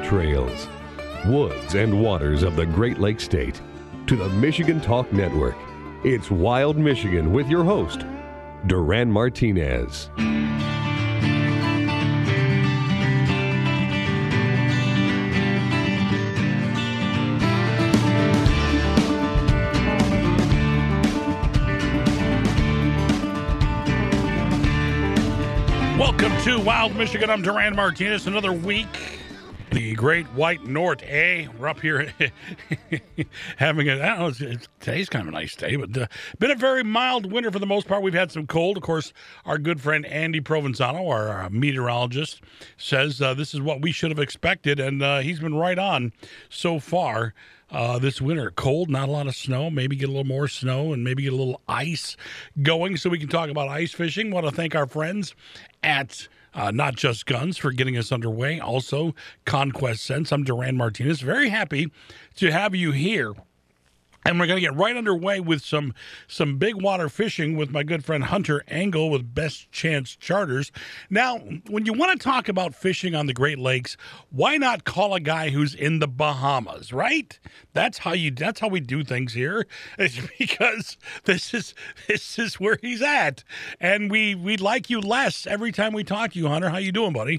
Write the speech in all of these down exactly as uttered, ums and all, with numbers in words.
trails, woods, and waters of the Great Lakes State to the Michigan Talk Network. It's Wild Michigan with your host, Duran Martinez. Welcome to Wild Michigan. I'm Duran Martinez. Another week, the Great White North. Eh, we're up here having a, I don't know, it's, it's, today's kind of a nice day, but uh, been a very mild winter for the most part. We've had some cold. Of course, our good friend Andy Provenzano, our uh, meteorologist, says uh, this is what we should have expected, and uh, he's been right on so far. Uh, this winter, cold, not a lot of snow, maybe get a little more snow and maybe get a little ice going so we can talk about ice fishing. Want to thank our friends at uh, Not Just Guns for getting us underway. Also, Conquest Scents. I'm Duran Martinez. Very happy to have you here. And we're going to get right underway with some some big water fishing with my good friend Hunter Engel with Best Chance Charters. Now, when you want to talk about fishing on the Great Lakes, why not call a guy who's in the Bahamas, right? That's how you. That's how we do things here. It's because this is this is where he's at, and we we like you less every time we talk to you, Hunter. How you doing, buddy?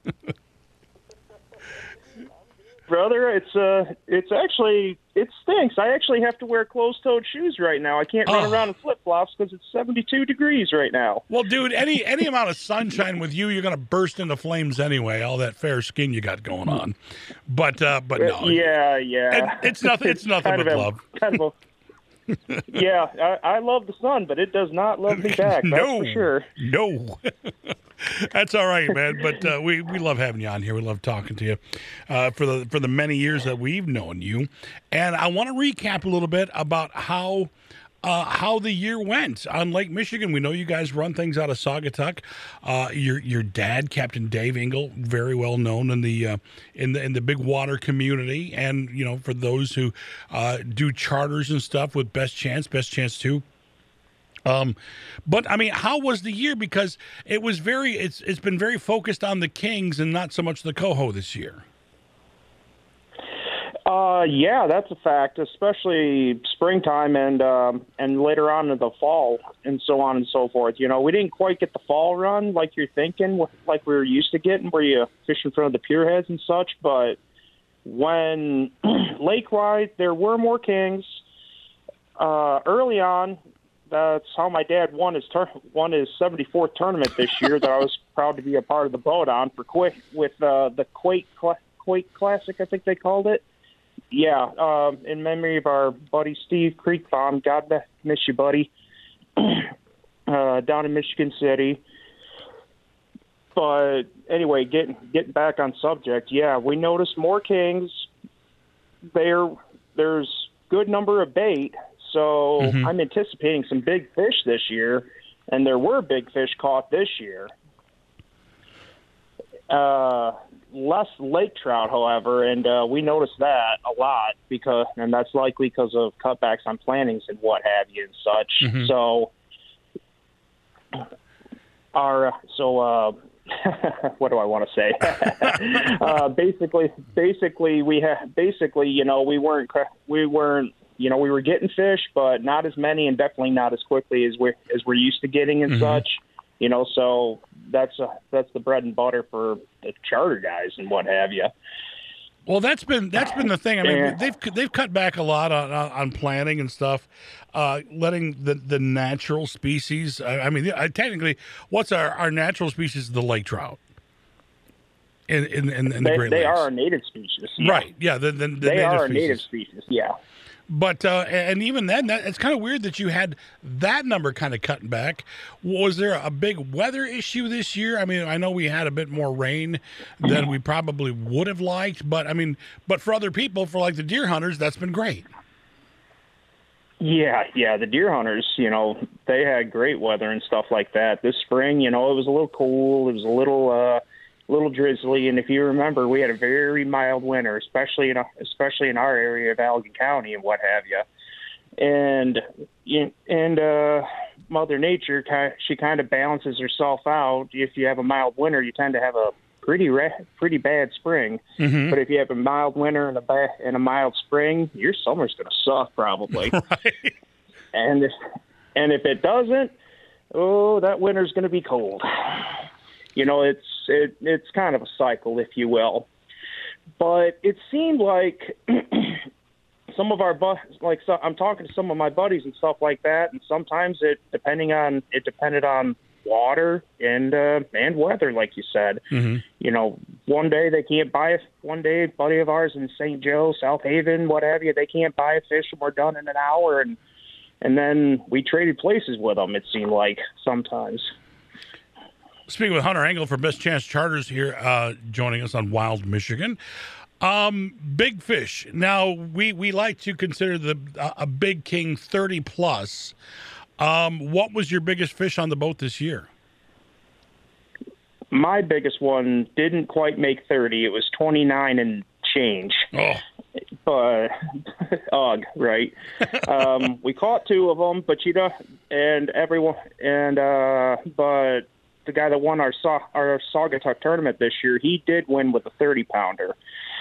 Brother, it's uh, it's actually, it stinks. I actually have to wear closed-toed shoes right now. I can't run Oh. around in flip-flops because it's seventy-two degrees right now. Well, dude, any any amount of sunshine with you, you're going to burst into flames anyway. All that fair skin you got going on, but uh, but no, Yeah, yeah. It- it's nothing. It's nothing kind but of a- love. Kind of a, yeah, I, I love the sun, but it does not love me back. That's no, for sure. no. That's all right, man. But uh, we we love having you on here. We love talking to you uh, for the for the many years that we've known you. And I want to recap a little bit about how. Uh, how the year went on Lake Michigan. We know you guys run things out of Saugatuck. Uh, your your dad, Captain Dave Engel, very well known in the uh, in the in the big water community, and you know for those who uh, do charters and stuff with Best Chance, Best Chance Two. Um, but I mean, how was the year? Because it was very it's it's been very focused on the Kings and not so much the Coho this year. Uh, yeah, that's a fact, especially springtime and um, and later on in the fall and so on and so forth. You know, we didn't quite get the fall run like you're thinking, like we were used to getting, where you fish in front of the pier heads and such. But when lake-wide, there were more Kings. Uh, early on, that's how my dad won his tur- won his seventy-fourth tournament this year that I was proud to be a part of the boat on for Quake with uh, the Quake Cla- Quake Classic, I think they called it. Yeah, um, in memory of our buddy Steve Creekbaum. God miss you, buddy. uh, down in Michigan City. But anyway, getting getting back on subject, yeah, we noticed more Kings. There, there's good number of bait, so Mm-hmm. I'm anticipating some big fish this year, and there were big fish caught this year. Uh, less lake trout, however, and uh, we noticed that a lot because, and that's likely because of cutbacks on plantings and what have you and such. Mhm. So, our so uh, what do I want to say? uh, basically, basically we have basically, you know, we weren't we weren't. You know, we were getting fish, but not as many, and definitely not as quickly as we're as we're used to getting and Mhm. such. You know, so that's uh, that's the bread and butter for the charter guys and what have you. Well, that's been that's been the thing. I mean, Yeah. they've they've cut back a lot on on, on planting and stuff, uh, letting the, the natural species. I, I mean, I, technically, what's our, our natural species? The lake trout. In in in, in the They, Great they Lakes. are a native species, Right? Yeah, the, the, the They native are a species. native species, yeah. But uh, and even then, that, it's kind of weird that you had that number kind of cutting back. Was there a big weather issue this year? I mean, I know we had a bit more rain than we probably would have liked, but I mean, but for other people, for like the deer hunters, that's been great. Yeah, yeah, the deer hunters, you know, they had great weather and stuff like that. This spring, you know, it was a little cool. It was a little, uh, little drizzly, and if you remember, we had a very mild winter, especially in especially in our area of Allegan County and what have you. And and uh, Mother Nature, she kind of balances herself out. If you have a mild winter, you tend to have a pretty ra- pretty bad spring. Mm-hmm. But if you have a mild winter and a ba- and a mild spring, your summer's going to suck probably. Right. And if, and if it doesn't, oh, that winter's going to be cold. You know, it's it, it's kind of a cycle, if you will. But it seemed like some of our bu- like so I'm talking to some of my buddies and stuff like that, and sometimes it depending on it depended on water and uh, and weather, like you said. Mm-hmm. You know, one day they can't buy a one day a buddy of ours in Saint Joe, South Haven, what have you, they can't buy a fish and we're done in an hour, and and then we traded places with them. It seemed like sometimes. Speaking with Hunter Engel from Best Chance Charters here, uh, joining us on Wild Michigan. Um, big fish. Now, we, we like to consider the uh, a big king thirty plus. Um, what was your biggest fish on the boat this year? My biggest one didn't quite make thirty. It was twenty-nine and change. Oh. But, ugh, right. um, we caught two of them, but you know, and everyone, and, uh, but the guy that won our, our Saugatuck tournament this year, he did win with a thirty pounder.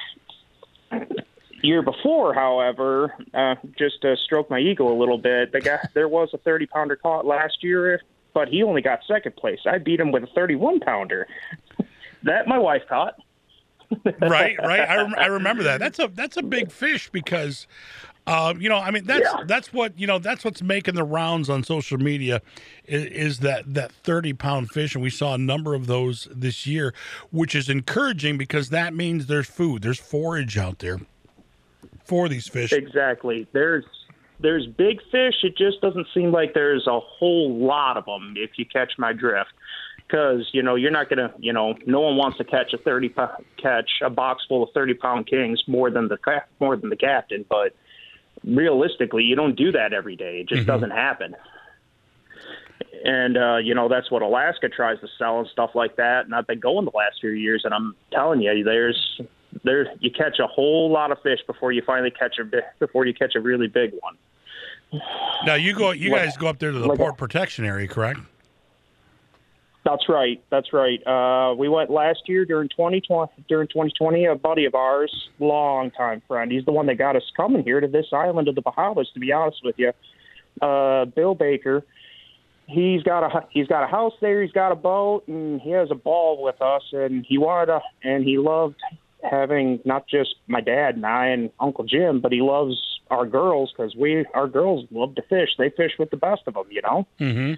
Year before, however, uh, just to stroke my ego a little bit, the guy there was a thirty pounder caught last year, but he only got second place. I beat him with a thirty-one pounder. That my wife caught. Right, right. I, rem- I remember that. That's a that's a big fish because, uh, you know, I mean that's Yeah. that's what you know that's what's making the rounds on social media is, is that that thirty pound fish, and we saw a number of those this year, which is encouraging because that means there's food, there's forage out there for these fish. Exactly. There's there's big fish. It just doesn't seem like there's a whole lot of them, if you catch my drift. Because, you know, you're not going to, you know, no one wants to catch a thirty pound, catch a box full of thirty pound kings more than the more than the captain. But realistically, you don't do that every day. It just mm-hmm. doesn't happen. And, uh, you know, that's what Alaska tries to sell and stuff like that. And I've been going the last few years, and I'm telling you, there's there you catch a whole lot of fish before you finally catch a before you catch a really big one. Now you go, you guys go up there to the port protection area, correct? That's right. That's right. Uh, we went last year during twenty twenty. During twenty twenty, a buddy of ours, long-time friend. He's the one that got us coming here to this island of the Bahamas. To be honest with you, uh, Bill Baker. He's got a he's got a house there. He's got a boat, and he has a ball with us. And he wanted to, and he loved having not just my dad and I and Uncle Jim, but he loves our girls because we our girls love to fish. They fish with the best of them, you know. Mm-hmm.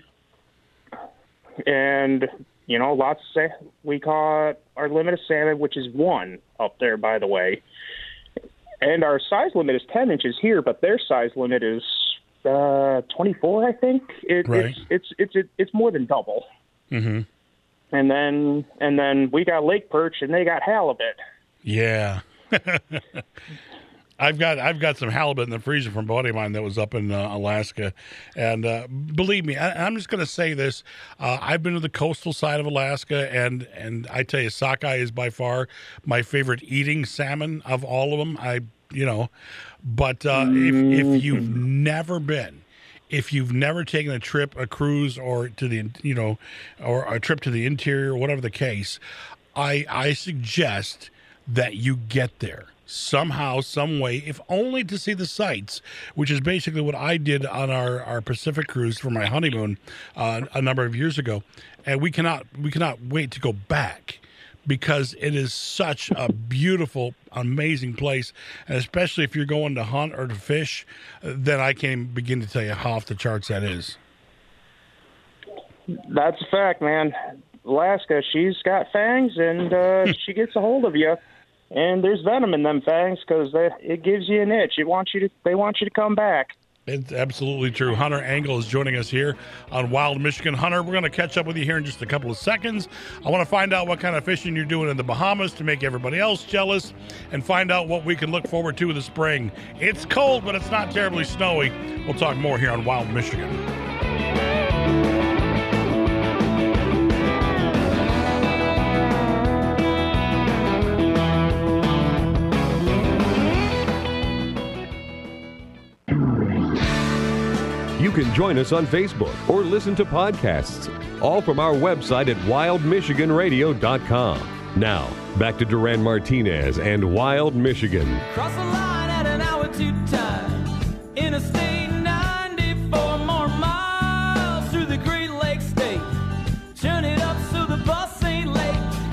And, you know, lots of sa- we caught our limit of salmon, which is one up there, by the way. And our size limit is ten inches here, but their size limit is uh, twenty-four, I think. It, right. It's it's it's it's it's more than double. Mm-hmm. And then and then we got lake perch, and they got halibut. Yeah. I've got I've got some halibut in the freezer from a buddy of mine that was up in uh, Alaska, and uh, believe me, I, I'm just going to say this: uh, I've been to the coastal side of Alaska, and and I tell you, sockeye is by far my favorite eating salmon of all of them. I you know, but uh, if if you've never been, if you've never taken a trip, a cruise, or to the you know, or a trip to the interior, whatever the case, I I suggest that you get there. Somehow, some way, if only to see the sights, which is basically what I did on our, our Pacific cruise for my honeymoon uh, a number of years ago, and we cannot we cannot wait to go back because it is such a beautiful, amazing place, and especially if you're going to hunt or to fish, then I can't even begin to tell you how off the charts that is. That's a fact, man. Alaska, she's got fangs, and uh, she gets a hold of you. And there's venom in them fangs because it gives you an itch. It wants you to. They want you to come back. It's absolutely true. Hunter Engel is joining us here on Wild Michigan. Hunter, we're going to catch up with you here in just a couple of seconds. I want to find out what kind of fishing you're doing in the Bahamas to make everybody else jealous and find out what we can look forward to in the spring. It's cold, but it's not terribly snowy. We'll talk more here on Wild Michigan. You can join us on Facebook or listen to podcasts, all from our website at wild michigan radio dot com. Now, back to Duran Martinez and Wild Michigan. Cross the line at an hour to time. Interstate ninety-four, more miles through the Great Lakes State. Turn it up so the bus ain't late.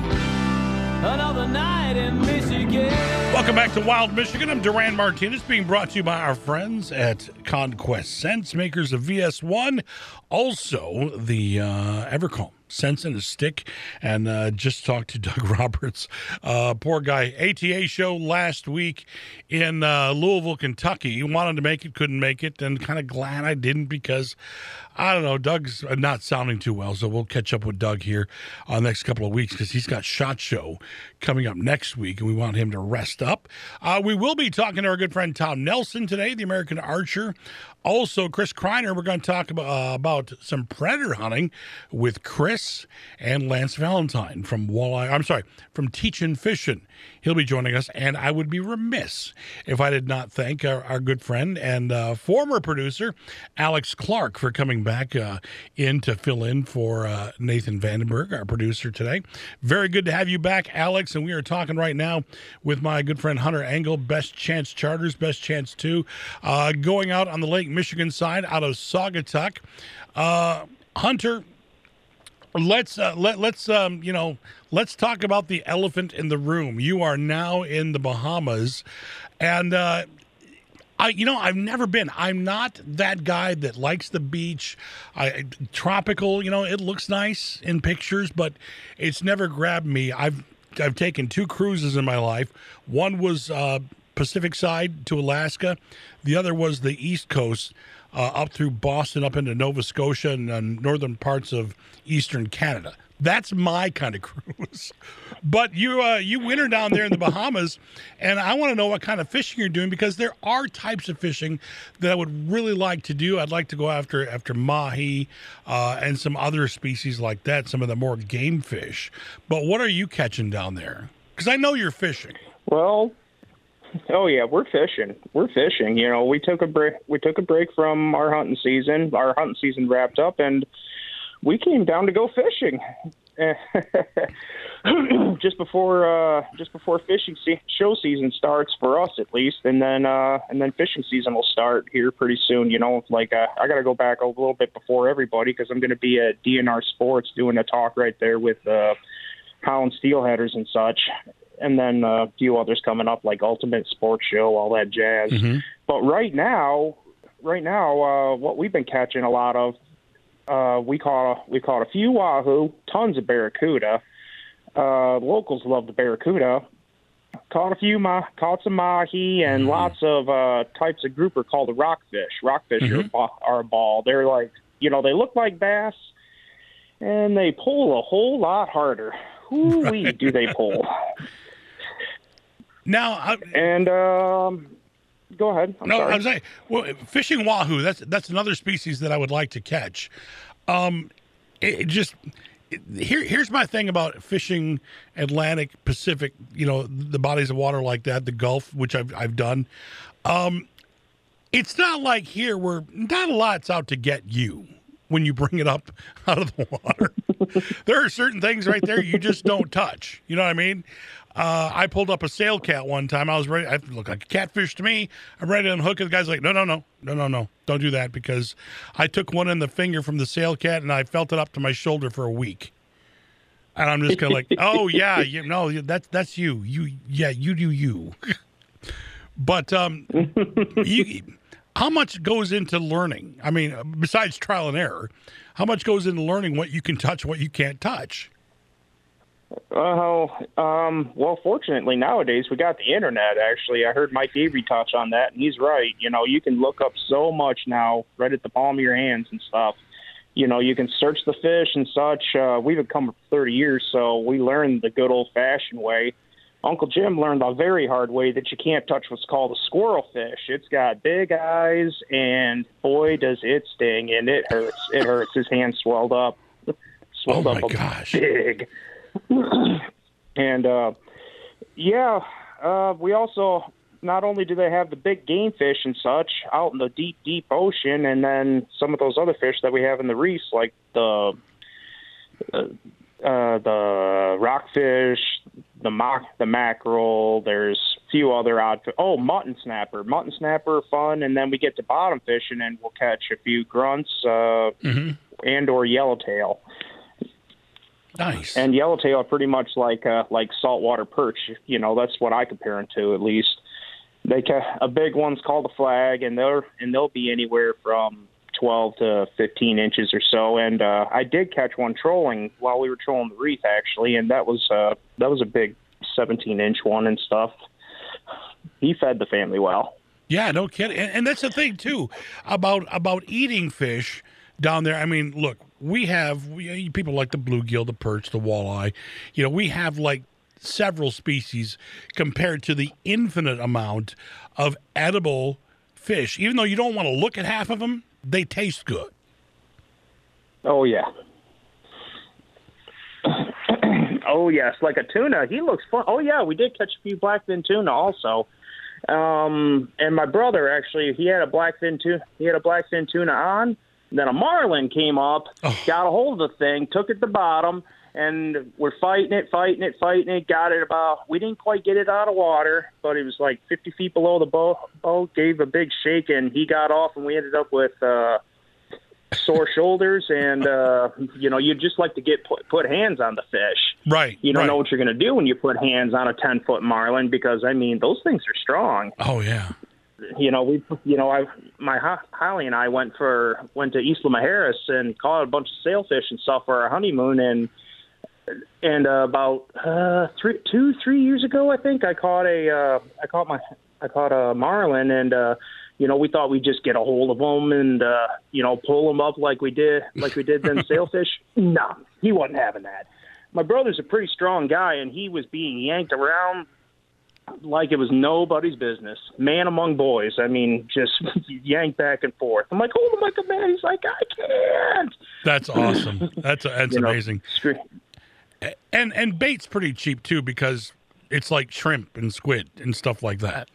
Another night in Michigan. Welcome back to Wild Michigan. I'm Duran Martinez, being brought to you by our friends at Conquest Scents, makers of V S one, also the uh, Evercalm. Sense in a stick, and uh, just talked to Doug Roberts. Uh, poor guy. A T A show last week in uh, Louisville, Kentucky. He wanted to make it, couldn't make it, and kind of glad I didn't because, I don't know, Doug's not sounding too well, so we'll catch up with Doug here on the next couple of weeks because he's got SHOT Show coming up next week, and we want him to rest up. Uh, we will be talking to our good friend Tom Nelson today, the American archer. Also, Chris Kreiner, we're going to talk about, uh, about some predator hunting with Chris and Lance Valentine from Walleye. I'm sorry, from Teachin' Fishin'. He'll be joining us, and I would be remiss if I did not thank our, our good friend and uh, former producer, Alex Clark, for coming back uh, in to fill in for uh, Nathan Vandenberg, our producer today. Very good to have you back, Alex, and we are talking right now with my good friend Hunter Engel, Best Chance Charters, Best Chance two, uh, going out on the Lake Michigan side out of Saugatuck. Uh, Hunter, let's uh, let let's um, you know let's talk about the elephant in the room. You are now in the Bahamas, and uh, I you know I've never been. I'm not that guy that likes the beach. I tropical, you know, it looks nice in pictures, but it's never grabbed me. I've I've taken two cruises in my life. One was uh, Pacific side to Alaska. The other was the East Coast. Uh, up through Boston, up into Nova Scotia and uh, northern parts of eastern Canada. That's my kind of cruise. But you uh, you winter down there in the Bahamas, and I want to know what kind of fishing you're doing because there are types of fishing that I would really like to do. I'd like to go after after mahi uh, and some other species like that, some of the more game fish. But what are you catching down there? Because I know you're fishing. Well, oh yeah, we're fishing. We're fishing. You know, we took a break. We took a break from our hunting season. Our hunting season wrapped up, and we came down to go fishing. just before, uh, just before fishing se- show season starts for us, at least, and then, uh, and then fishing season will start here pretty soon. You know, like uh, I got to go back a little bit before everybody because I'm going to be at D N R Sports doing a talk right there with uh, Holland Steelheaders and such. And then uh, a few others coming up like Ultimate Sports Show, all that jazz. Mm-hmm. But right now, right now, uh, what we've been catching a lot of, uh, we caught we caught a few wahoo, tons of barracuda. Uh, locals love the barracuda. Caught a few, ma- caught some mahi, and mm-hmm. lots of uh, types of grouper called the rockfish. Rockfish mm-hmm. are, are a ball. They're like, you know, they look like bass, and they pull a whole lot harder. Whoo-wee, right. Do they pull? Now, I, and um, go ahead. I'm no, sorry. I'm saying, well, fishing wahoo. That's that's another species that I would like to catch. Um, it, it just it, here here's my thing about fishing Atlantic, Pacific. You know, the bodies of water like that, the Gulf, which I've I've done. Um, it's not like here where not a lot's out to get you when you bring it up out of the water. There are certain things right there you just don't touch. You know what I mean? Uh, I pulled up a sail cat one time. I was ready. I looked like a catfish to me. I'm ready to unhook it. The guy's like, no, no, no, no, no, no. Don't do that because I took one in the finger from the sail cat and I felt it up to my shoulder for a week. And I'm just kind of like, oh, yeah, you know, that's that's you. You, yeah, you do you. But um, you, how much goes into learning? I mean, besides trial and error, how much goes into learning what you can touch, what you can't touch? Oh, um, well, fortunately nowadays we got the internet. Actually, I heard Mike Avery touch on that, and he's right. You know, you can look up so much now, right at the palm of your hands and stuff. You know, you can search the fish and such. Uh, we've been coming for thirty years, so we learned the good old-fashioned way. Uncle Jim learned the very hard way that you can't touch what's called a squirrel fish. It's got big eyes, and boy, does it sting, and it hurts. It hurts. His hand swelled up. Swelled oh, up my gosh. Big. And, uh, yeah, uh, we also, not only do they have the big game fish and such out in the deep, deep ocean, and then some of those other fish that we have in the reefs, like the, uh, uh, the rockfish, the mock, the mackerel. There's a few other odd. Oh, mutton snapper, mutton snapper, are fun. And then we get to bottom fishing, and we'll catch a few grunts uh, mm-hmm. and or yellowtail. Nice. And yellowtail are pretty much like uh, like saltwater perch. You know, that's what I compare them to, at least. They ca- a big one's called a flag, and they're and they'll be anywhere from twelve to fifteen inches or so. And uh, I did catch one trolling while we were trolling the reef, actually, and that was uh, that was a big seventeen inch one and stuff. He fed the family well. Yeah, no kidding. And, and that's the thing too about about eating fish down there. I mean, look, we have we, people like the bluegill, the perch, the walleye. You know, we have like several species compared to the infinite amount of edible fish. Even though you don't want to look at half of them, they taste good. Oh, yeah. Oh, yes. Like a tuna. He looks fun. Oh, yeah. We did catch a few blackfin tuna also. Um, and my brother, actually, he had a blackfin tuna. He had a blackfin tuna on. Then a marlin came up, oh. got a hold of the thing, took it to the bottom, and we're fighting it, fighting it, fighting it. Got it about, we didn't quite get it out of water, but it was like fifty feet below the boat, boat gave a big shake, and he got off, and we ended up with uh, sore shoulders. And, uh, you know, you'd just like to get put, put hands on the fish. Right. You don't right. know what you're going to do when you put hands on a ten-foot marlin because, I mean, those things are strong. Oh, yeah. You know, we, you know, I, my Holly and I went for went to East Lammaharis and caught a bunch of sailfish and stuff for our honeymoon, and and uh, about uh, three, two, three years ago, I think I caught a, uh, I caught my, I caught a marlin, and uh, you know, we thought we'd just get a hold of them and uh, you know, pull them up like we did, like we did them sailfish. No, he wasn't having that. My brother's a pretty strong guy, and he was being yanked around like it was nobody's business. Man among boys. I mean, just yanked back and forth. I'm like, hold him like a man. He's like, I can't. That's awesome. That's that's you amazing. Know, and and bait's pretty cheap too because it's like shrimp and squid and stuff like that.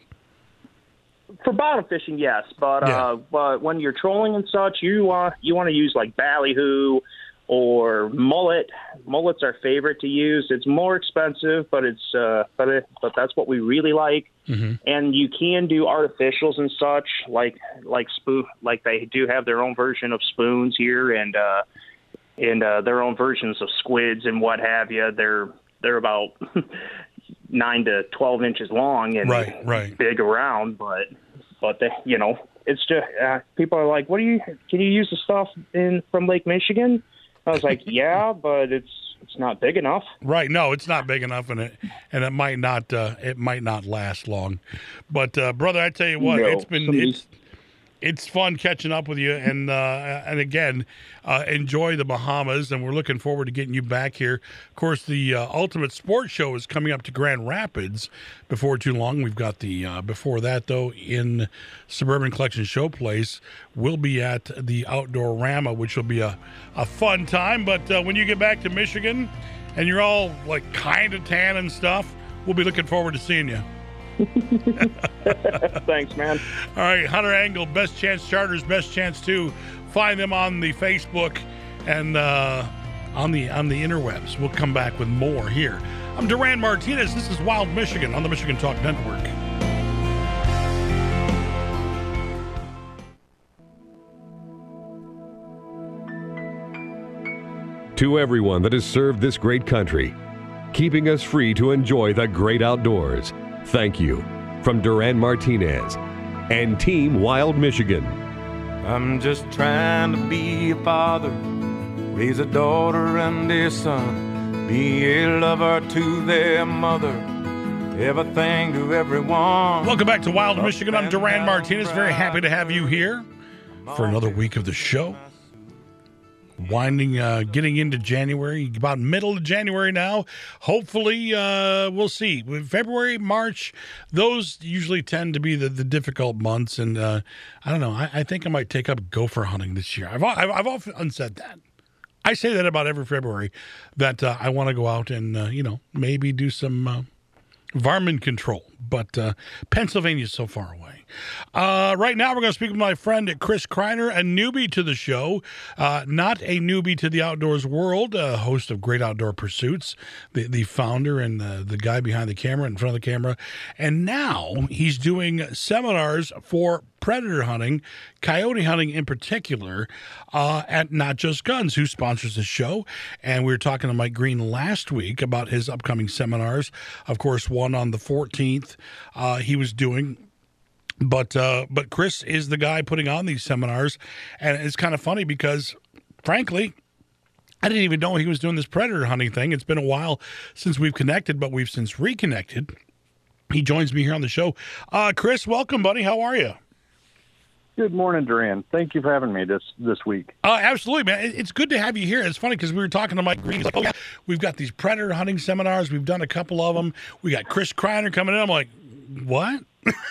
For bottom fishing, yes, but yeah. uh, but when you're trolling and such, you uh, you want to use like ballyhoo or mullet. Mullet's our favorite to use. It's more expensive, but it's uh, but it, but that's what we really like. Mm-hmm. And you can do artificials and such, like like spoon, like they do have their own version of spoons here, and uh, and uh, their own versions of squids and what have you. They're they're about nine to twelve inches long and right, right. big around, but but they, you know, it's just uh, people are like, what do you can you use the stuff in from Lake Michigan? I was like, yeah, but it's it's not big enough. Right? No, it's not big enough, and it and it might not uh, it might not last long. But uh, brother, I tell you what, no, it's been somebody's... it's it's fun catching up with you, and uh, and again, uh, enjoy the Bahamas, and we're looking forward to getting you back here. Of course, the uh, Ultimate Sports Show is coming up to Grand Rapids before too long. We've got the uh, before that though in Suburban Collection Showplace. We'll be at the Outdoor Rama, which will be a, a fun time. But uh, when you get back to Michigan, and you're all like kind of tan and stuff, we'll be looking forward to seeing you. Thanks, man. All right, Hunter Angle, Best Chance Charters, Best Chance two. Find them on the Facebook and uh, on the on the interwebs. We'll come back with more here. I'm Duran Martinez. This is Wild Michigan on the Michigan Talk Network. To everyone that has served this great country, keeping us free to enjoy the great outdoors, thank you from Duran Martinez and Team Wild Michigan. I'm just trying to be a father, raise a daughter and a son, be a lover to their mother, everything to everyone. Welcome back to Wild Michigan. I'm Duran Martinez. Very happy to have you here for another week of the show. Winding, uh, getting into January, about middle of January now. Hopefully, uh, we'll see. February, March, those usually tend to be the, the difficult months. And uh, I don't know. I, I think I might take up gopher hunting this year. I've I've, I've often said that. I say that about every February, that uh, I want to go out and uh, you know maybe do some uh, varmint control. but uh, Pennsylvania's so far away. Uh, right now, we're going to speak with my friend Chris Kreiner, a newbie to the show, uh, not a newbie to the outdoors world, uh, host of Great Outdoor Pursuits, the, the founder and uh, the guy behind the camera, in front of the camera. And now he's doing seminars for predator hunting, coyote hunting in particular, uh, at Not Just Guns, who sponsors the show. And we were talking to Mike Green last week about his upcoming seminars. Of course, one on the fourteenth uh, he was doing. But uh, but Chris is the guy putting on these seminars. And it's kind of funny because, frankly, I didn't even know he was doing this predator hunting thing. It's been a while since we've connected, but we've since reconnected. He joins me here on the show. Uh, Chris, welcome, buddy. How are you? Good morning, Duran. Thank you for having me this this week. Uh, absolutely, man. It's good to have you here. It's funny because we were talking to Mike Green. He's like, oh, yeah, we've got these predator hunting seminars. We've done a couple of them. We got Chris Kreiner coming in. I'm like, what?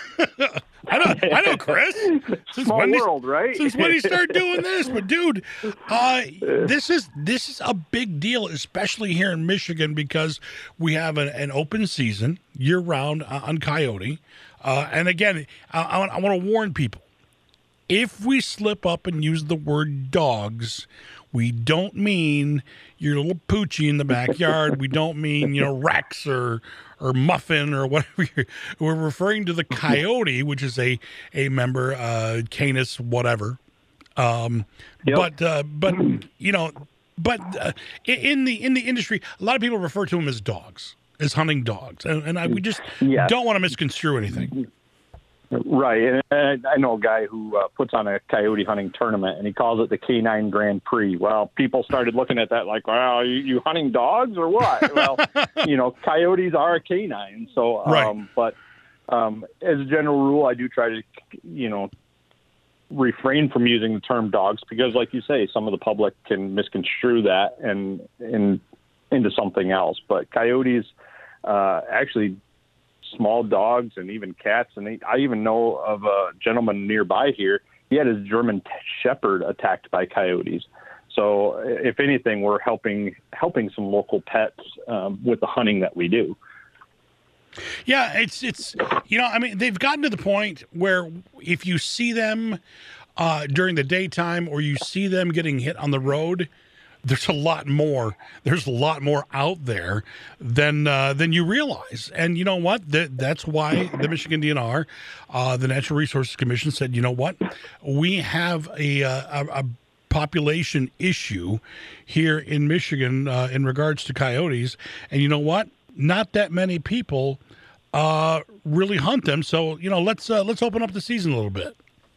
I know, I know, Chris. Since Small when world, he, right? Since when he started doing this, but dude, uh, this is this is a big deal, especially here in Michigan because we have an, an open season year round uh, on coyote. Uh, and again, I, I, I want to warn people. If we slip up and use the word dogs, we don't mean your little poochie in the backyard. We don't mean, you know, Rex or or Muffin or whatever. We're referring to the coyote, which is a a member, uh, Canis, whatever. Um, Yep. But uh, but you know, but uh, in the in the industry, a lot of people refer to them as dogs, as hunting dogs, and, and I, we just Yeah. don't want to misconstrue anything. Right. And I know a guy who uh, puts on a coyote hunting tournament, and he calls it the K nine Grand Prix. Well, people started looking at that like, wow, you, you hunting dogs or what? Well, you know, coyotes are a canine. So, um, Right. but um, as a general rule, I do try to, you know, refrain from using the term dogs because, like you say, some of the public can misconstrue that and, and into something else. But coyotes uh, actually small dogs and even cats. And they, I even know of a gentleman nearby here. He had his German Shepherd attacked by coyotes. So if anything, we're helping, helping some local pets um, with the hunting that we do. Yeah, it's, it's, you know, I mean, they've gotten to the point where if you see them uh, during the daytime or you see them getting hit on the road, there's a lot more. There's a lot more out there than uh, than you realize. And you know what? That, that's why the Michigan D N R, uh, the Natural Resources Commission, said, you know what? We have a uh, a, a population issue here in Michigan uh, in regards to coyotes. And you know what? Not that many people uh, really hunt them. So you know, let's uh, let's open up the season a little bit.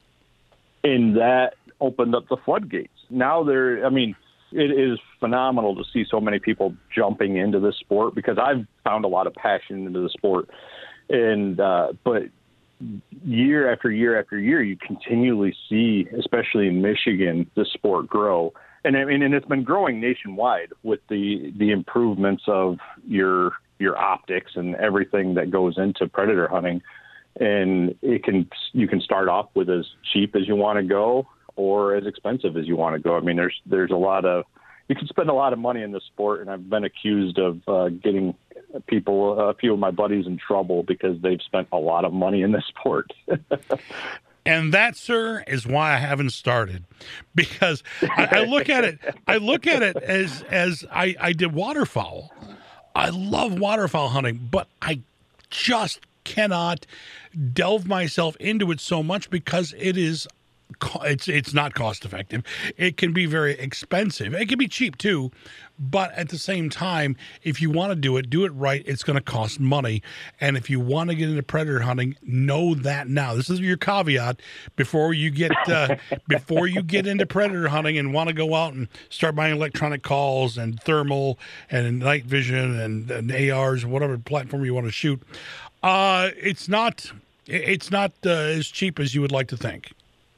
And that opened up the floodgates. Now they're, I mean, it is phenomenal to see so many people jumping into this sport because I've found a lot of passion into the sport. And, uh, but year after year after year, you continually see, especially in Michigan, the sport grow. And I mean, and it's been growing nationwide with the, the improvements of your, your optics and everything that goes into predator hunting. And it can, you can start off with as cheap as you want to go or as expensive as you want to go. I mean, there's there's a lot of, you can spend a lot of money in this sport, and I've been accused of uh, getting people, a few of my buddies, in trouble because they've spent a lot of money in this sport. And that, sir, is why I haven't started, because I, I look at it. I look at it as as I, I did waterfowl. I love waterfowl hunting, but I just cannot delve myself into it so much because it is. It's it's not cost effective. It can be very expensive. It can be cheap too, but at the same time, if you want to do it, do it right. It's going to cost money, and if you want to get into predator hunting, know that now. This is your caveat before you get uh, before you get into predator hunting and want to go out and start buying electronic calls and thermal and night vision and, and A Rs, whatever platform you want to shoot. Uh, it's not it's not uh, as cheap as you would like to think.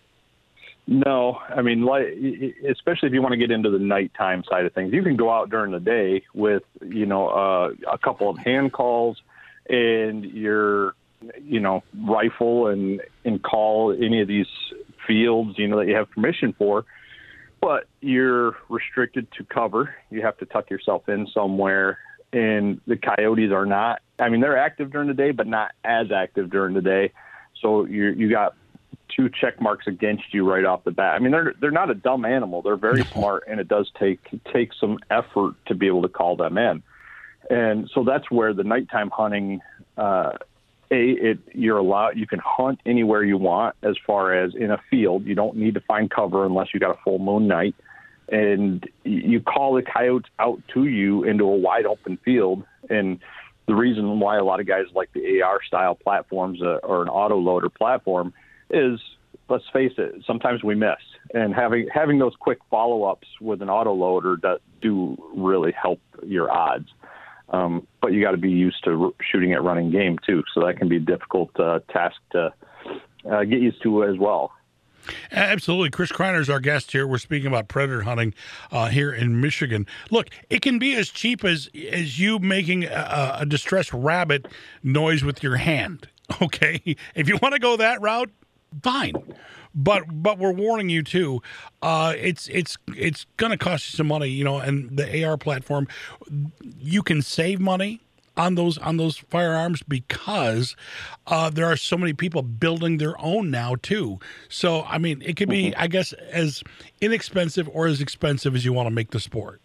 No, I mean, like, especially if you want to get into the nighttime side of things, you can go out during the day with, you know, uh, a couple of hand calls and your, you know, rifle and, and call any of these fields, you know, that you have permission for, but you're restricted to cover. You have to tuck yourself in somewhere, and the coyotes are not I mean, they're active during the day, but not as active during the day. So you you got two check marks against you right off the bat. I mean, they're they're not a dumb animal. They're very no. smart, and it does take take some effort to be able to call them in. And so that's where the nighttime hunting, uh, a it you're allowed you can hunt anywhere you want as far as in a field. You don't need to find cover unless you got a full moon night, and you call the coyotes out to you into a wide open field. And the reason why a lot of guys like the A R style platforms uh, or an auto loader platform is, let's face it, sometimes we miss, and having having those quick follow-ups with an auto loader that do really help your odds. Um, but you got to be used to r- shooting at running game too, so that can be a difficult uh, task to uh, get used to as well. Absolutely. Chris Kreiner is our guest here. We're speaking about predator hunting uh, here in Michigan. Look, it can be as cheap as as you making a, a distressed rabbit noise with your hand. Okay, if you want to go that route, fine. But but we're warning you too. Uh, it's it's it's going to cost you some money, you know. And the A R platform, you can save money on those on those firearms because uh, there are so many people building their own now too. So I mean, it could be, mm-hmm. I guess, as inexpensive or as expensive as you want to make the sport.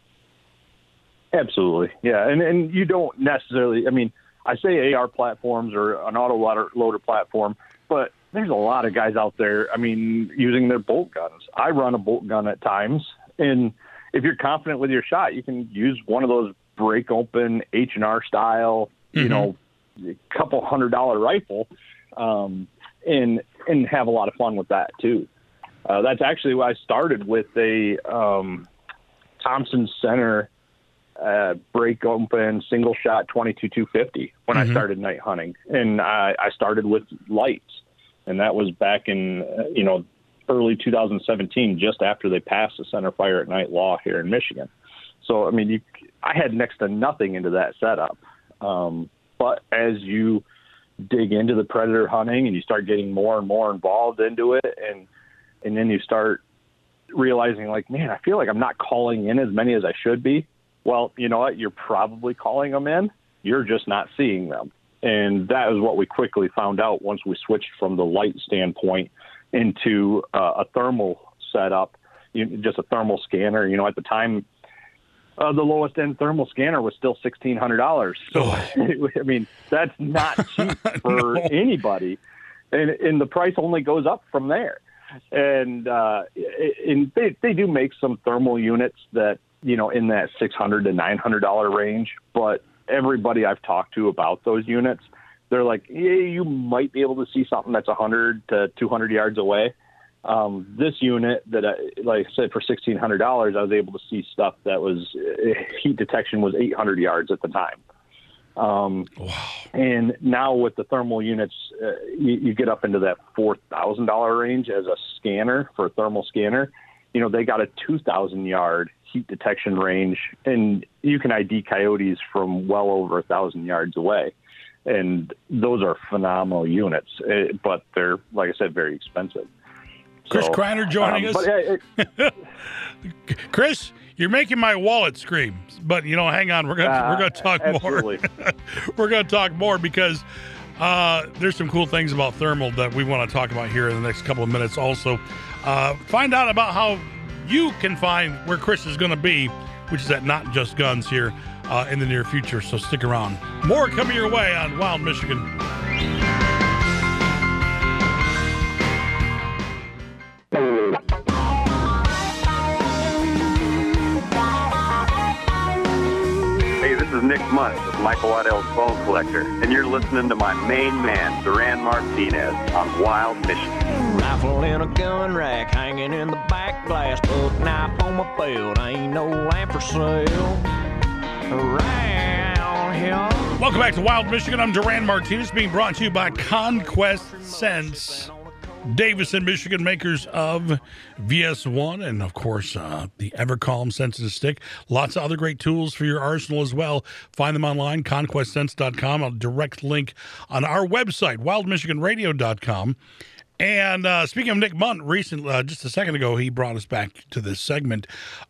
Absolutely, yeah. And and you don't necessarily. I mean, I say A R platforms or an auto loader, loader platform, but there's a lot of guys out there, I mean, using their bolt guns. I run a bolt gun at times, and if you're confident with your shot, you can use one of those break open H and R style, you mm-hmm. know, a couple hundred dollar rifle, um, and and have a lot of fun with that too. Uh, that's actually why I started with a um, Thompson Center uh, break open single shot twenty-two two fifty when mm-hmm. I started night hunting, and I, I started with lights. And that was back in, uh, you know, early two thousand seventeen, just after they passed the center fire at night law here in Michigan. So, I mean, you, I had next to nothing into that setup. Um, but as you dig into the predator hunting and you start getting more and more involved into it, and and then you start realizing, like, man, I feel like I'm not calling in as many as I should be. Well, you know what? You're probably calling them in. You're just not seeing them. And that is what we quickly found out once we switched from the light standpoint into uh, a thermal setup, you know, just a thermal scanner. You know, at the time, uh, the lowest end thermal scanner was still sixteen hundred dollars. So, oh. I mean, that's not cheap for no. anybody. And, and the price only goes up from there. And, uh, and they, they do make some thermal units that, you know, in that six hundred to nine hundred dollars range, but everybody I've talked to about those units, they're like, yeah, you might be able to see something that's one hundred to two hundred yards away. Um, this unit that, I, like I said, for sixteen hundred dollars, I was able to see stuff that was heat detection was eight hundred yards at the time. Um, wow. And now with the thermal units, uh, you, you get up into that four thousand dollars range as a scanner for a thermal scanner. You know, they got a two thousand yard heat detection range, and you can I D coyotes from well over a thousand yards away. And those are phenomenal units, but they're, like I said, very expensive. Chris so, Kreiner joining um, us. But, yeah, it, Chris, you're making my wallet scream. But, you know, hang on. We're going uh, we're going to talk absolutely. more. We're going to talk more because uh, there's some cool things about thermal that we want to talk about here in the next couple of minutes also. Uh, find out about how you can find where Chris is going to be, which is at Not Just Guns here uh, in the near future. So stick around. More coming your way on Wild Michigan. Hey, this is Nick Munt with Michael Waddell's Bone Collector, and you're listening to my main man, Duran Martinez, on Wild Michigan. Rifle in a gun rack, hanging in the back glass, book knife on my belt, ain't no lamp for sale around here. Welcome back to Wild Michigan. I'm Duran Martinez, being brought to you by Conquest Sense. Davison, Michigan, makers of V S one and, of course, uh, the EverCalm Sensitive Stick. Lots of other great tools for your arsenal as well. Find them online, conquest sense dot com. A direct link on our website, wild michigan radio dot com. And uh, speaking of Nick Munt, recently, uh, just a second ago, he brought us back to this segment.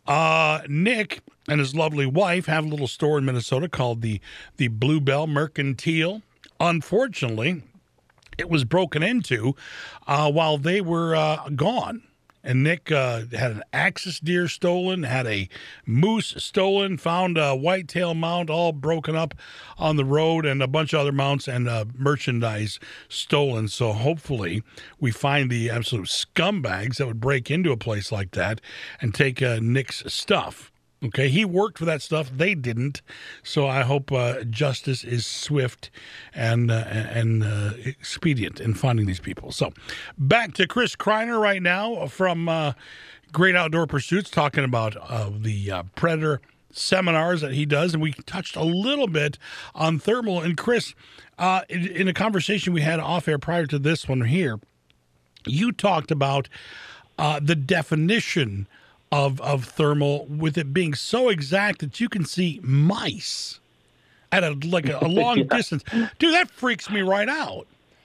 Uh, Nick and his lovely wife have a little store in Minnesota called the the Bluebell Mercantile. Unfortunately, it was broken into uh, while they were uh, gone. And Nick uh, had an axis deer stolen, had a moose stolen, found a whitetail mount all broken up on the road, and a bunch of other mounts and uh, merchandise stolen. So hopefully we find the absolute scumbags that would break into a place like that and take uh, Nick's stuff. Okay, he worked for that stuff. They didn't. So I hope uh, justice is swift and uh, and uh, expedient in finding these people. So back to Chris Kreiner right now from uh, Great Outdoor Pursuits, talking about uh, the uh, Predator seminars that he does. And we touched a little bit on thermal. And Chris, uh, in, in a conversation we had off air prior to this one here, you talked about uh, the definition of of thermal, with it being so exact that you can see mice at a like a, a long yeah. distance. Dude, that freaks me right out.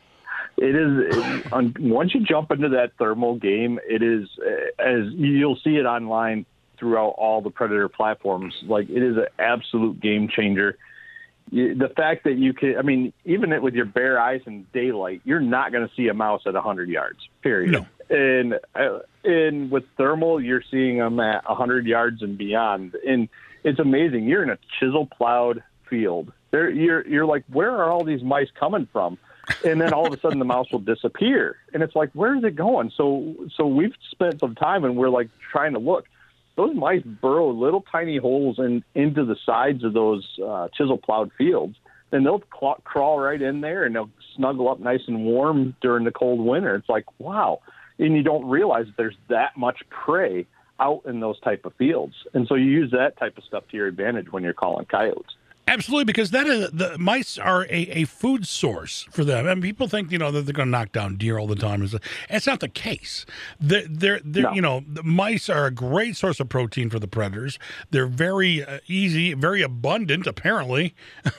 It is it, on, once you jump into that thermal game, it is as you'll see it online throughout all the Predator platforms. Like, it is an absolute game changer. You, the fact that you can, I mean, even with your bare eyes in daylight, you're not going to see a mouse at one hundred yards, period. No. And, uh, and with thermal, you're seeing them at one hundred yards and beyond. And it's amazing. You're in a chisel plowed field. There, you're, you're like, where are all these mice coming from? And then all of a sudden the mouse will disappear. And it's like, where is it going? So, so we've spent some time and we're like trying to look. Those mice burrow little tiny holes in, into the sides of those uh, chisel plowed fields. Then they'll cl- crawl right in there and they'll snuggle up nice and warm during the cold winter. It's like, wow. And you don't realize that there's that much prey out in those type of fields. And so you use that type of stuff to your advantage when you're calling coyotes. Absolutely, because that is, the mice are a, a food source for them. I mean, people think, you know, that they're going to knock down deer all the time. It's not the case. They're, they're, they're no. You know, the mice are a great source of protein for the predators. They're very uh, easy, very abundant, apparently.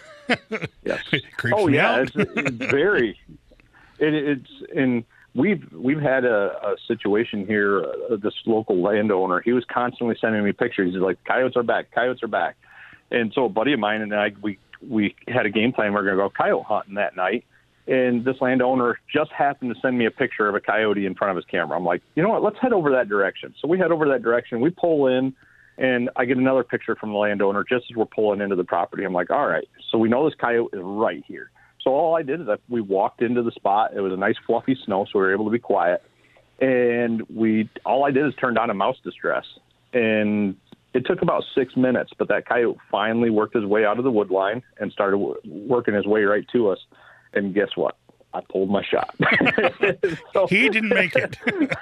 Yes. It creeps oh, me yeah, out. it's, it's very. It, it's in. We've we've had a, a situation here. Uh, this local landowner, he was constantly sending me pictures. He's like, "Coyotes are back! Coyotes are back!" And so a buddy of mine and I, we we had a game plan. We we're going to go coyote hunting that night. And this landowner just happened to send me a picture of a coyote in front of his camera. I'm like, you know what? Let's head over that direction. So we head over that direction. We pull in, and I get another picture from the landowner just as we're pulling into the property. I'm like, all right. So we know this coyote is right here. So all I did is I, we walked into the spot. It was a nice fluffy snow, so we were able to be quiet. And we all I did is turned on a mouse distress. And it took about six minutes, but that coyote finally worked his way out of the wood line and started w- working his way right to us. And guess what? I pulled my shot. so, he didn't make it.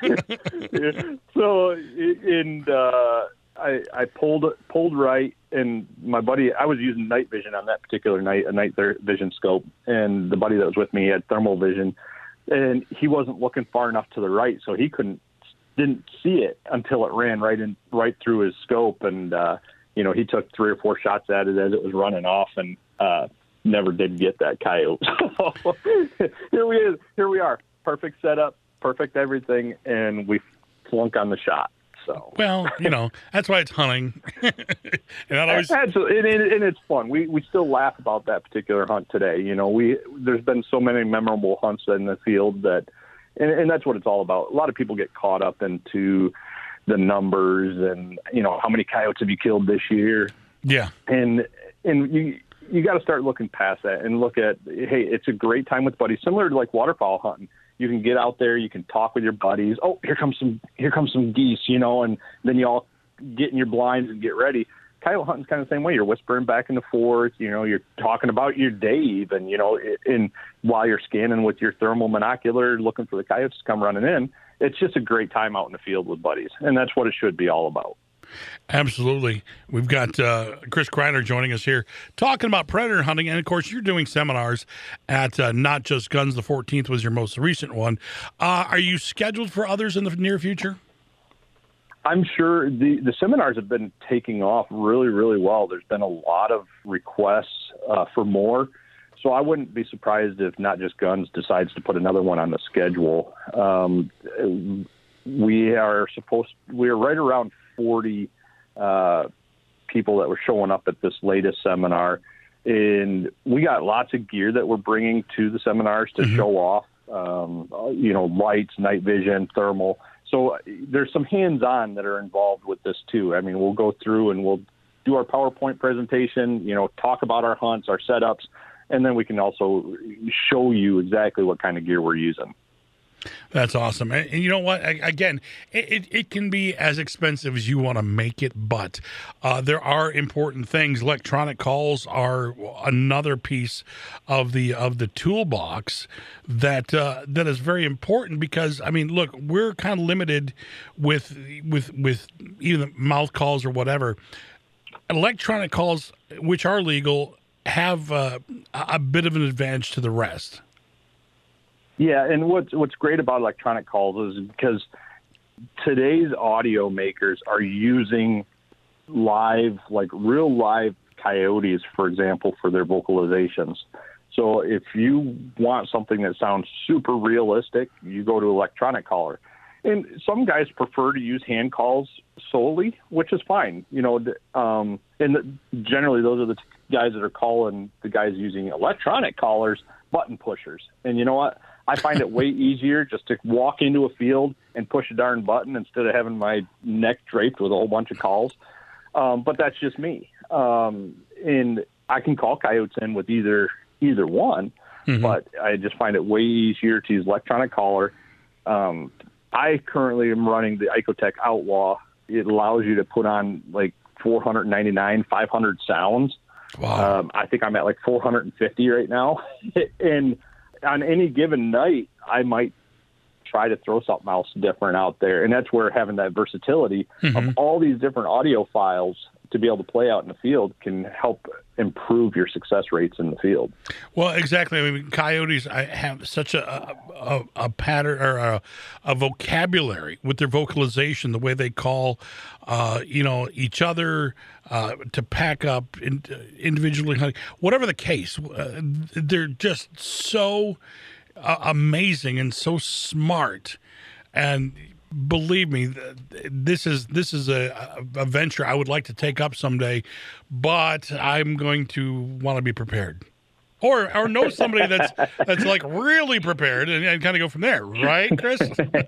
so, and uh, I, I pulled pulled right, and my buddy, I was using night vision on that particular night, a night vision scope, and the buddy that was with me had thermal vision, and he wasn't looking far enough to the right, so he couldn't didn't see it until it ran right in right through his scope, and uh, you know, he took three or four shots at it as it was running off, and uh, never did get that coyote. So here we is, here we are, perfect setup, perfect everything, and we flunk on the shot. So well, you know, that's why it's hunting. and that always... Absolutely, and, and, and it's fun. We we still laugh about that particular hunt today. You know, we there's been so many memorable hunts in the field that, and, and that's what it's all about. A lot of people get caught up into the numbers and, you know, how many coyotes have you killed this year? Yeah, and and you you got to start looking past that and look at, hey, it's a great time with buddies, similar to like waterfowl hunting. You can get out there, you can talk with your buddies. Oh, here comes some, here comes some geese, you know, and then you all get in your blinds and get ready. Coyote hunting's kind of the same way. You're whispering back and forth, you know, you're talking about your day even, you know, and while you're scanning with your thermal monocular, looking for the coyotes to come running in. It's just a great time out in the field with buddies, and that's what it should be all about. Absolutely. We've got uh, Chris Kreiner joining us here talking about predator hunting. And, of course, you're doing seminars at uh, Not Just Guns. The fourteenth was your most recent one. Uh, are you scheduled for others in the near future? I'm sure the, the seminars have been taking off really, really well. There's been a lot of requests uh, for more. so I wouldn't be surprised if Not Just Guns decides to put another one on the schedule. Um, we are supposed, we're right around forty uh, people that were showing up at this latest seminar. And we got lots of gear that we're bringing to the seminars to mm-hmm. show off, um, you know, lights, night vision, thermal. So there's some hands-on that are involved with this too. I mean, we'll go through and we'll do our PowerPoint presentation, you know, talk about our hunts, our setups, and then we can also show you exactly what kind of gear we're using. That's awesome. And, and you know what? I, again, it, it, it can be as expensive as you want to make it, but uh, there are important things. Electronic calls are another piece of the of the toolbox that uh, that is very important because, I mean, look, we're kind of limited with with with either mouth calls or whatever. Electronic calls, which are legal, have uh, a bit of an advantage to the rest. Yeah, and what's what's great about electronic calls is because today's audio makers are using live, like real live coyotes, for example, for their vocalizations. So if you want something that sounds super realistic, you go to electronic caller. And some guys prefer to use hand calls solely, which is fine. You know, um, and generally those are the guys that are calling the guys using electronic callers button pushers. And you know what? I find it way easier just to walk into a field and push a darn button instead of having my neck draped with a whole bunch of calls. Um, but that's just me. Um, and I can call coyotes in with either either one, mm-hmm. but I just find it way easier to use electronic caller. Um, I currently am running the Icotec Outlaw. It allows you to put on like four ninety-nine, five hundred sounds. Wow. Um, I think I'm at like four hundred fifty right now. And on any given night, I might try to throw something else different out there. And that's where having that versatility mm-hmm. of all these different audio files to be able to play out in the field can help improve your success rates in the field. Well, exactly. I mean, coyotes I have such a a, a pattern or a, a vocabulary with their vocalization, the way they call, uh, you know, each other uh, to pack up in, individually, whatever the case. Uh, they're just so uh, amazing and so smart. And believe me, this is this is a, a venture I would like to take up someday, but I'm going to want to be prepared, or or know somebody that's that's like really prepared, and, and kind of go from there, right, Chris?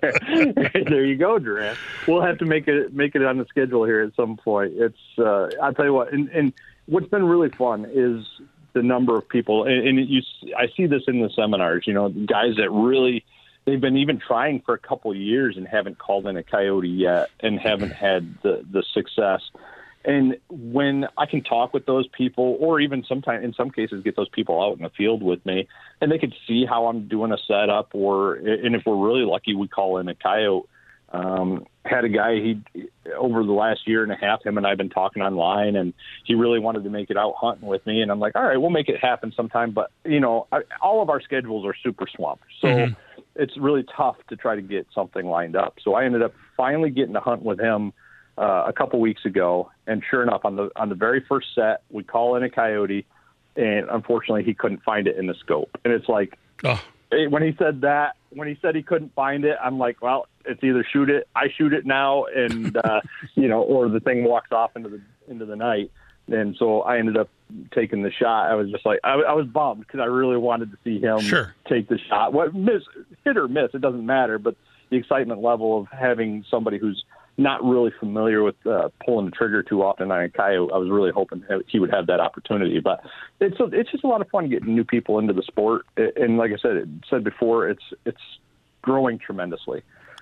There you go, Duran. We'll have to make it make it on the schedule here at some point. It's uh, I'll tell you what, and, and what's been really fun is the number of people, and, and you I see this in the seminars. You know, guys that really. They've been even trying for a couple of years and haven't called in a coyote yet and haven't had the, the success. And when I can talk with those people, or even sometimes in some cases get those people out in the field with me, and they can see how I'm doing a setup, or and if we're really lucky, we call in a coyote. Um, had a guy, he over the last year and a half, him and I have been talking online, and he really wanted to make it out hunting with me. And I'm like, all right, we'll make it happen sometime. But, you know, I, all of our schedules are super swamped. So mm-hmm. it's really tough to try to get something lined up. So I ended up finally getting to hunt with him uh, a couple weeks ago. And sure enough, on the on the very first set, we call in a coyote, and unfortunately he couldn't find it in the scope. And it's like, oh. when he said that, when he said he couldn't find it, I'm like, well, it's either shoot it, I shoot it now, and uh, you know, or the thing walks off into the into the night. And so I ended up taking the shot. I was just like, I, I was bummed because I really wanted to see him sure. take the shot. What miss, hit or miss, it doesn't matter. But the excitement level of having somebody who's not really familiar with uh, pulling the trigger too often on a coyote, I was really hoping he would have that opportunity. But it's a, it's just a lot of fun getting new people into the sport. And like I said, it said before, it's it's growing tremendously.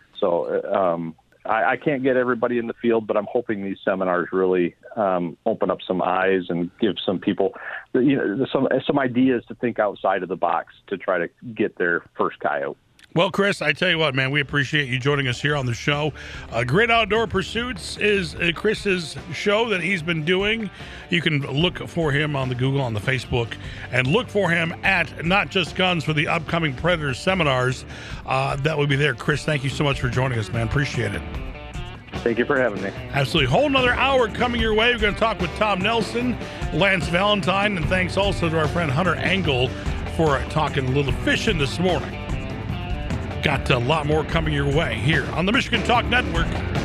So um, I, I can't get everybody in the field, but I'm hoping these seminars really um, open up some eyes and give some people, you know, some some ideas to think outside of the box to try to get their first coyote. Well, Chris, I tell you what, man, we appreciate you joining us here on the show. Uh, Great Outdoor Pursuits is uh, Chris's show that he's been doing. You can look for him on the Google, on the Facebook, and look for him at Not Just Guns for the upcoming Predators seminars. Uh, that will be there. Chris, thank you so much for joining us, man. Appreciate it. Thank you for having me. Absolutely. Whole another hour coming your way. We're going to talk with Tom Nelson, Lance Valentine, and thanks also to our friend Hunter Engel for talking a little fishing this morning. Got a lot more coming your way here on the Michigan Talk Network.